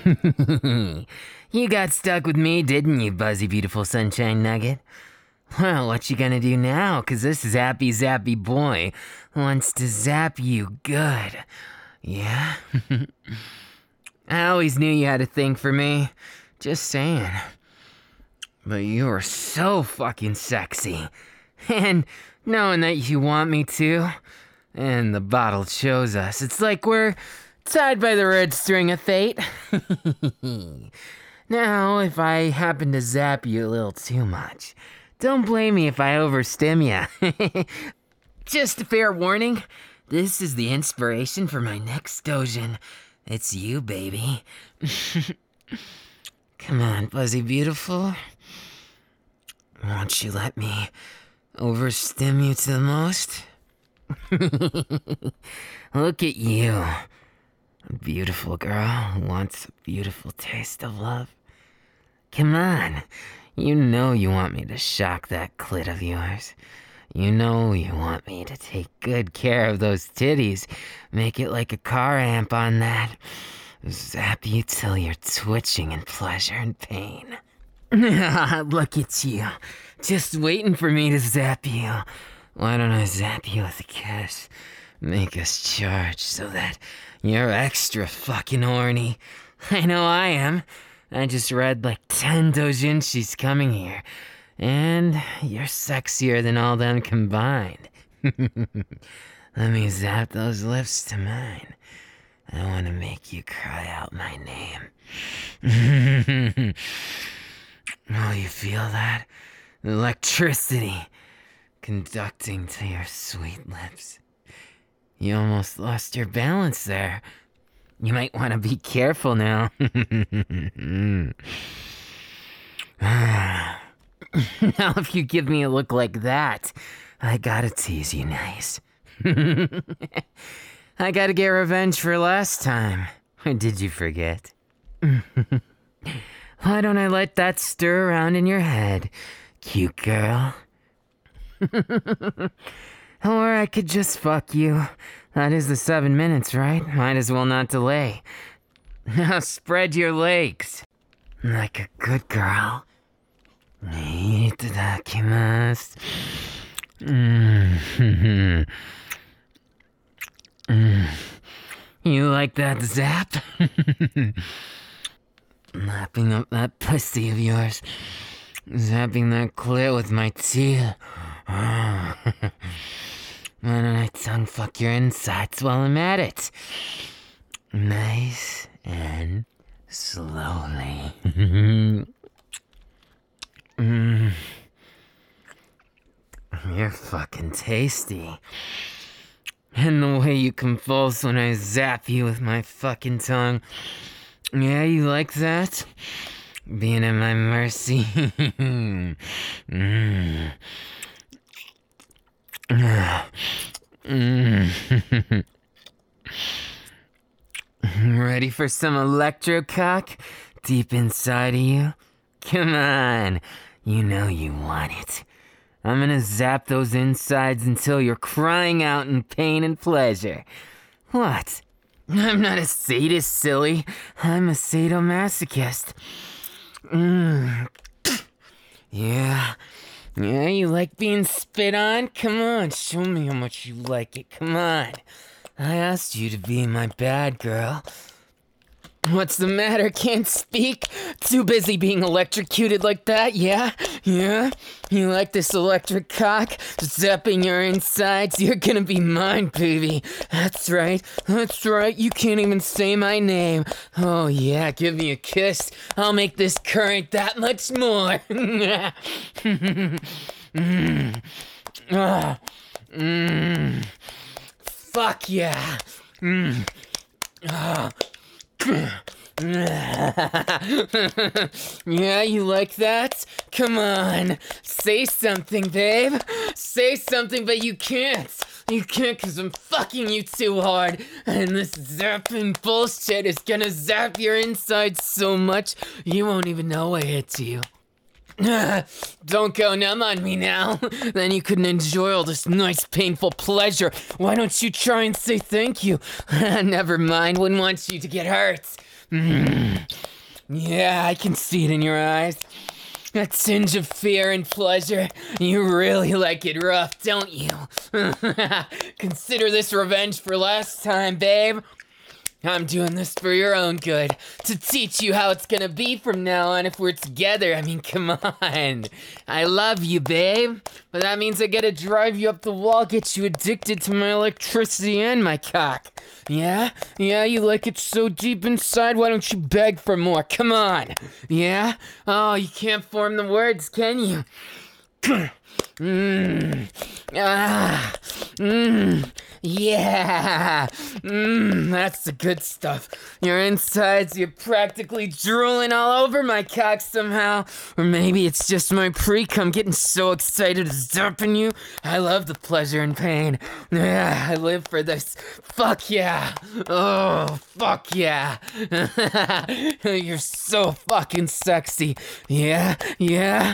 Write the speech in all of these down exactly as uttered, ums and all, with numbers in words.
You got stuck with me, didn't you, Buzzy Beautiful Sunshine Nugget? Well, what you gonna do now? Cause this zappy zappy boy wants to zap you good. Yeah? I always knew you had a thing for me. Just saying. But you are so fucking sexy. And knowing that you want me to, and the bottle shows us, it's like we're tied by the red string of fate. Now, if I happen to zap you a little too much, don't blame me if I overstim ya. Just a fair warning, this is the inspiration for my next dojin. It's you, baby. Come on, Buzzy Beautiful. Won't you let me overstim you to the most? Look at you. A beautiful girl who wants a beautiful taste of love. Come on. You know you want me to shock that clit of yours. You know you want me to take good care of those titties. Make it like a car amp on that. Zap you till you're twitching in pleasure and pain. Look at you. Just waiting for me to zap you. Why don't I zap you with a kiss? Make us charge so that you're extra fucking horny. I know I am. I just read like ten doujinshis coming here. And you're sexier than all them combined. Let me zap those lips to mine. I want to make you cry out my name. Oh, you feel that? Electricity conducting to your sweet lips. You almost lost your balance there. You might want to be careful now. Now, if you give me a look like that, I gotta tease you nice. I gotta get revenge for last time. Or did you forget? Why don't I let that stir around in your head, cute girl? Or I could just fuck you. That is the seven minutes, right? Might as well not delay. Now spread your legs. Like a good girl. Itadakimasu. Mm. Mm. You like that zap? Lapping up that pussy of yours. Zapping that clit with my teeth. Why don't I tongue fuck your insides while I'm at it? Nice and slowly. Mm. You're fucking tasty. And the way you convulse when I zap you with my fucking tongue. Yeah, you like that? Being at my mercy. mm. mm. Ready for some electro cock deep inside of you? Come on, you know you want it. I'm gonna zap those insides until you're crying out in pain and pleasure. What? I'm not a sadist, silly. I'm a sadomasochist. Mm. Yeah. Yeah, you like being spit on? Come on, show me how much you like it. Come on. I asked you to be my bad girl. What's the matter? Can't speak? Too busy being electrocuted like that, yeah? Yeah? You like this electric cock? Zapping your insides? You're gonna be mine, baby. That's right. That's right. You can't even say my name. Oh, yeah. Give me a kiss. I'll make this current that much more. mm. Ah. Mm. Fuck yeah. Mm. Ah. Yeah, you like that? Come on, say something, babe. Say something, but you can't. You can't because I'm fucking you too hard. And this zapping bullshit is gonna zap your insides so much you won't even know I hit you. Don't go numb on me now. Then you couldn't enjoy all this nice painful pleasure. Why don't you try and say thank you? Never mind, wouldn't want you to get hurt. Mm. Yeah, I can see it in your eyes. A tinge of fear and pleasure. You really like it rough, don't you? Consider this revenge for last time, babe. I'm doing this for your own good, to teach you how it's gonna be from now on if we're together. I mean, come on. I love you, babe, but that means I gotta drive you up the wall, get you addicted to my electricity and my cock. Yeah? Yeah, you like it so deep inside, why don't you beg for more? Come on. Yeah? Oh, you can't form the words, can you? Mmm. Ah. Mmm. Yeah. Mmm. That's the good stuff. Your insides, you're practically drooling all over my cock somehow. Or maybe it's just my pre-cum getting so excited it's dumping you. I love the pleasure and pain. Yeah, I live for this. Fuck yeah. Oh, fuck yeah. You're so fucking sexy. Yeah, yeah.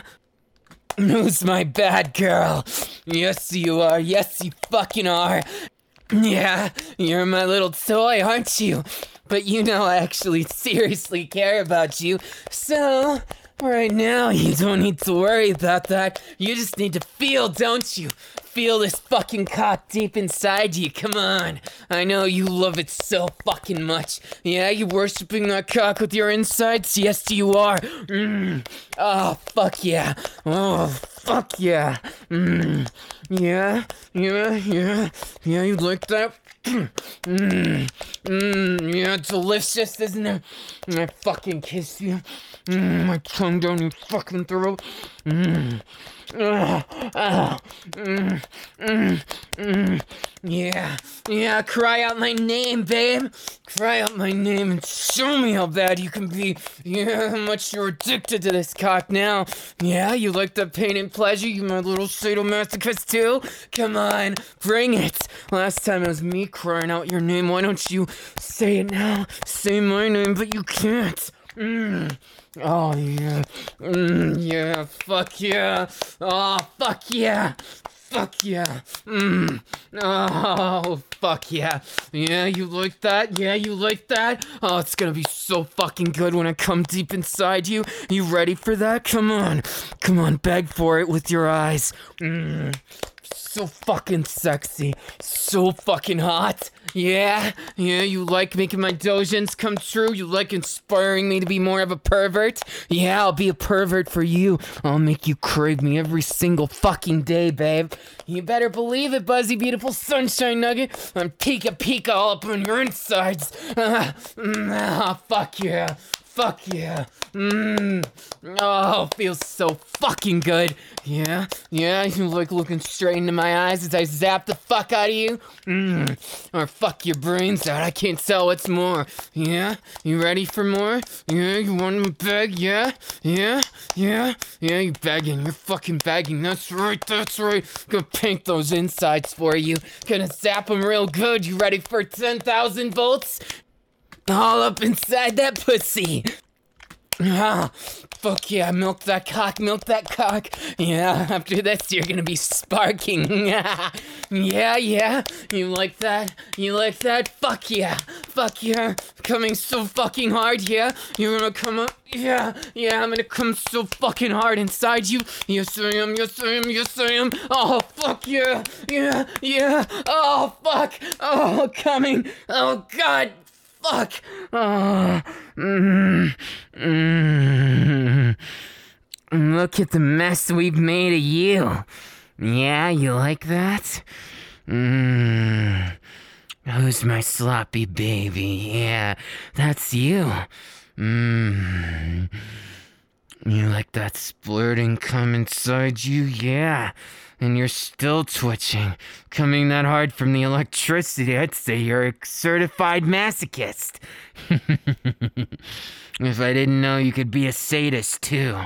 Who's my bad girl? Yes, you are. Yes, you fucking are. Yeah, you're my little toy, aren't you? But you know I actually seriously care about you. So, right now, you don't need to worry about that. You just need to feel, don't you? Feel this fucking cock deep inside you. Come on. I know you love it so fucking much. Yeah, you worshiping that cock with your insides? Yes, you are. Mm. Oh, fuck yeah. Oh, fuck yeah. Mm. Yeah, yeah, yeah. Yeah, you like that? Mmm, mmm, yeah, delicious, isn't it? I fucking kiss you. Mmm, my tongue down your fucking throat. Mmm. Ah, ah, mm, mm, mm. Yeah, yeah, cry out my name, babe. Cry out my name and show me how bad you can be. Yeah, how much you're addicted to this cock now. Yeah, you like the pain and pleasure, you my little sadomasochist too? Come on, bring it. Last time it was me crying out your name. Why don't you say it now? Say my name, but you can't. Mmm. Oh, yeah. Mmm, yeah. Fuck yeah. Oh, fuck yeah. Fuck yeah. Mmm. Oh, fuck yeah. Yeah, you like that? Yeah, you like that? Oh, it's gonna be so fucking good when I come deep inside you. You ready for that? Come on. Come on, beg for it with your eyes. Mmm. So fucking sexy. So fucking hot. Yeah? Yeah, you like making my dojins come true? You like inspiring me to be more of a pervert? Yeah, I'll be a pervert for you. I'll make you crave me every single fucking day, babe. You better believe it, Buzzy Beautiful Sunshine Nugget. I'm Pika Pika all up on your insides. Ah, mm, ah, fuck yeah. Fuck yeah. Mmm. Oh, feels so fucking good. Yeah, yeah, you like looking straight into my eyes as I zap the fuck out of you? Mmm. Or fuck your brains out, I can't tell what's more. Yeah? You ready for more? Yeah, you want me to beg? Yeah? Yeah? Yeah? Yeah, you begging, you're fucking begging. That's right, that's right. Gonna paint those insides for you. Gonna zap them real good. You ready for ten thousand volts? All up inside that pussy. Ah, fuck yeah, milk that cock, milk that cock. Yeah, after this you're gonna be sparking. Yeah, yeah, you like that? You like that? Fuck yeah, fuck yeah. Coming so fucking hard, yeah? You're gonna come up, yeah, yeah, I'm gonna come so fucking hard inside you. Yes I am, yes I am, yes I am. Oh, fuck yeah, yeah, yeah. Oh, fuck, oh, coming, oh, God. Fuck! Oh, mm, mm. Look at the mess we've made of you. Yeah, you like that? Mm. Who's my sloppy baby? Yeah, that's you. Mm. You like that splurting cum inside you? Yeah. And you're still twitching. Coming that hard from the electricity, I'd say you're a certified masochist. If I didn't know you could be a sadist, too.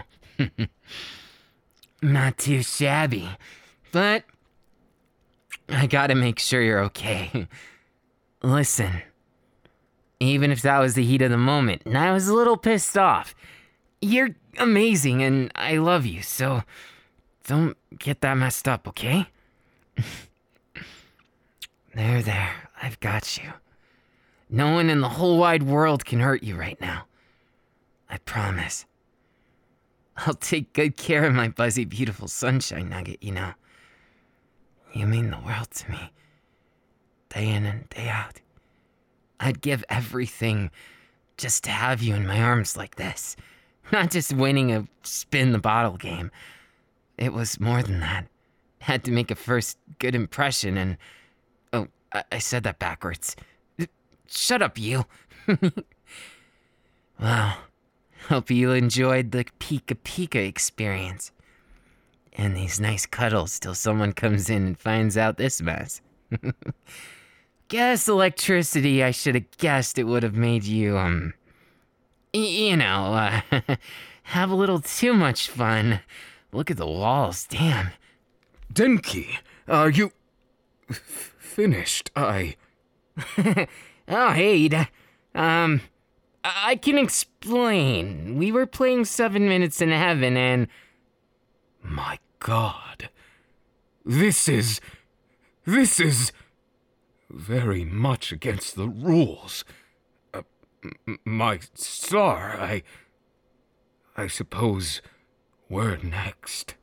Not too shabby. But I gotta make sure you're okay. Listen, even if that was the heat of the moment, and I was a little pissed off, you're amazing and I love you, so don't get that messed up, okay? There, there, I've got you. No one in the whole wide world can hurt you right now. I promise. I'll take good care of my buzzy, beautiful sunshine nugget, you know. You mean the world to me. Day in and day out. I'd give everything just to have you in my arms like this. Not just winning a spin the bottle game. It was more than that. Had to make a first good impression and... Oh, I, I said that backwards. Shut up, you. Well, hope you enjoyed the Pika Pika experience. And these nice cuddles till someone comes in and finds out this mess. Guess electricity, I should have guessed it would have made you, um... Y- you know, uh, have a little too much fun. Look at the walls, damn. Denki, are you... f- finished? I... Oh, hey, d- um... I can explain. We were playing Seven Minutes in Heaven and... My God. This is... This is... very much against the rules. Uh, m- my star, I... I suppose we're next.